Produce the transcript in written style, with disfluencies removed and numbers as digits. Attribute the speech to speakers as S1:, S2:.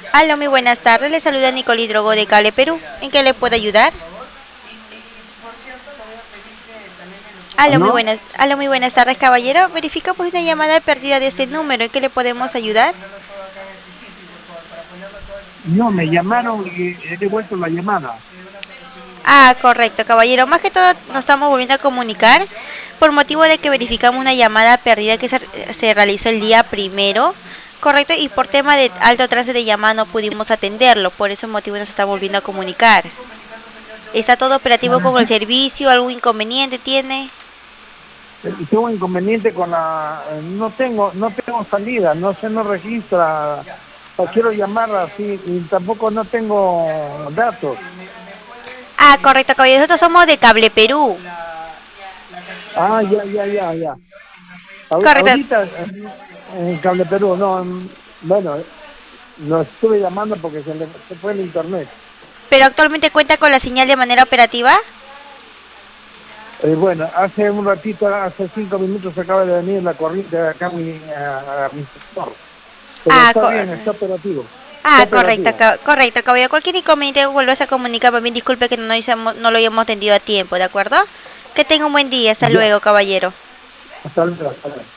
S1: Aló, muy buenas tardes. Le saluda Nicole Drogo de Cable Perú. ¿En qué le puedo ayudar?
S2: ¿No?
S1: Aló, muy buenas tardes, caballero. Verifica pues una llamada perdida de este número. ¿En qué le podemos ayudar?
S2: No, me llamaron y he devuelto la llamada.
S1: Ah, correcto, caballero. Más que todo nos estamos volviendo a comunicar por motivo de que verificamos una llamada perdida que se realizó el día primero. Correcto, y por tema de alto trance de llamada no pudimos atenderlo. Por ese motivo nos está volviendo a comunicar. ¿Está todo operativo con el servicio? ¿Algún inconveniente tiene?
S2: Tengo un inconveniente con no tengo salida, no se no registra. O quiero llamar así y tampoco no tengo datos.
S1: Ah, correcto, caballero. Nosotros somos de Cable Perú.
S2: Ah, ya, ya, ya, ya.
S1: Correcto.
S2: Ahorita en Cable Perú, no, bueno, lo estuve llamando porque se fue el internet.
S1: ¿Pero actualmente cuenta con la señal de manera operativa?
S2: Bueno, hace un ratito, hace 5 minutos acaba de venir la corriente de acá a mi sector. Pero
S1: Ah,
S2: está bien, está operativo. Está
S1: correcto,
S2: operativo.
S1: correcto, caballero. Cualquier inconveniente vuelvas a comunicar. Para mí, disculpe que no lo hayamos atendido a tiempo, ¿de acuerdo? Que tenga un buen día. Hasta
S2: Ya,
S1: luego, caballero.
S2: hasta luego. Hasta luego.